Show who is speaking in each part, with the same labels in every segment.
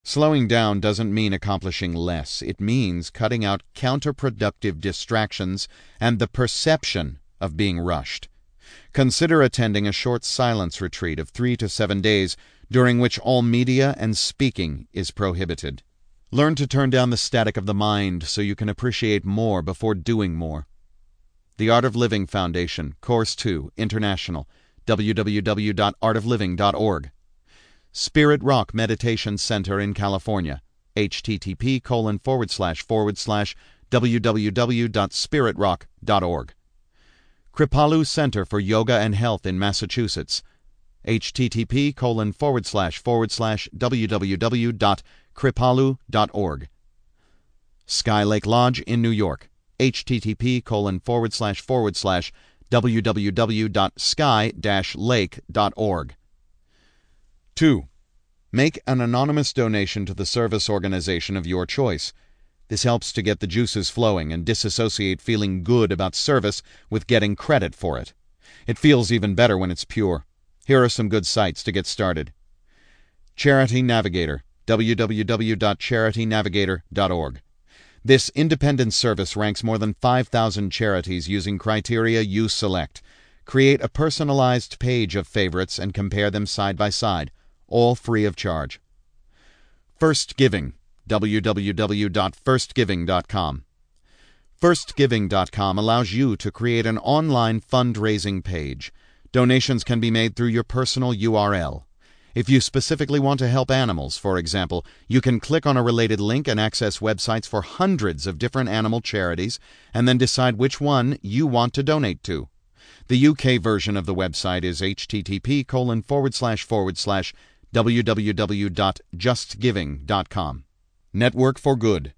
Speaker 1: Slowing down doesn't mean accomplishing less. It means cutting out counterproductive distractions and the perception of being rushed. Consider attending a short silence retreat of 3 to 7 days during which all media and speaking is prohibited. Learn to turn down the static of the mind so you can appreciate more before doing more. The Art of Living Foundation, Course 2, International, www.artofliving.org. Spirit Rock Meditation Center in California, http://www.spiritrock.org. Kripalu Center for Yoga and Health in Massachusetts, http://www.kripalu.org. Sky Lake Lodge in New York, http://www.sky-lake.org. 2. Make an anonymous donation to the service organization of your choice. This helps to get the juices flowing and disassociate feeling good about service with getting credit for it. It feels even better when it's pure. Here are some good sites to get started. Charity Navigator, www.charitynavigator.org. This independent service ranks more than 5,000 charities using criteria you select. Create a personalized page of favorites and compare them side by side, all free of charge. First Giving, www.firstgiving.com. Firstgiving.com allows you to create an online fundraising page. Donations can be made through your personal URL. If you specifically want to help animals, for example, you can click on a related link and access websites for hundreds of different animal charities and then decide which one you want to donate to. The UK version of the website is http://www.justgiving.com. Network for Good,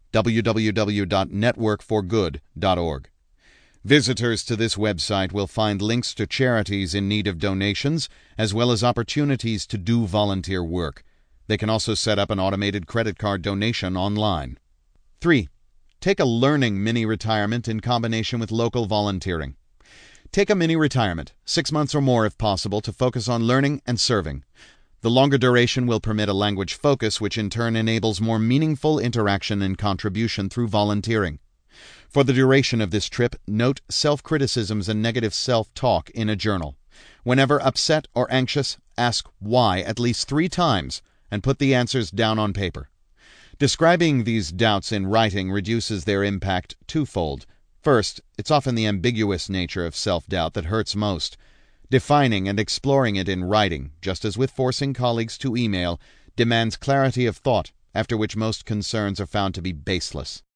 Speaker 1: www.networkforgood.org. Visitors to this website will find links to charities in need of donations, as well as opportunities to do volunteer work. They can also set up an automated credit card donation online. 3. Take a learning mini-retirement in combination with local volunteering. Take a mini-retirement, 6 months or more if possible, to focus on learning and serving. The longer duration will permit a language focus, which in turn enables more meaningful interaction and contribution through volunteering. For the duration of this trip, note self-criticisms and negative self-talk in a journal. Whenever upset or anxious, ask why at least 3 times and put the answers down on paper. Describing these doubts in writing reduces their impact twofold. First, it's often the ambiguous nature of self-doubt that hurts most. Defining and exploring it in writing, just as with forcing colleagues to email, demands clarity of thought, after which most concerns are found to be baseless.